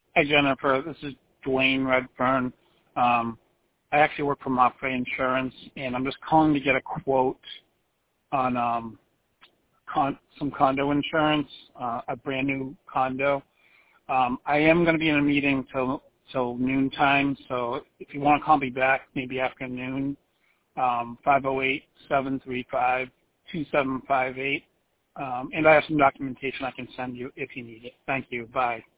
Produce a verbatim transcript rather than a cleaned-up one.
Hi, Jennifer. This is Dwayne Redfern. Um, I actually work for Mopfre Insurance, and I'm just calling to get a quote on um, con- some condo insurance, uh, a brand new condo. Um, I am going to be in a meeting till till noon time, so if you want to call me back, maybe afternoon, um, five oh eight, seven three five, two seven five eight. Um, and I have some documentation I can send you if you need it. Thank you. Bye.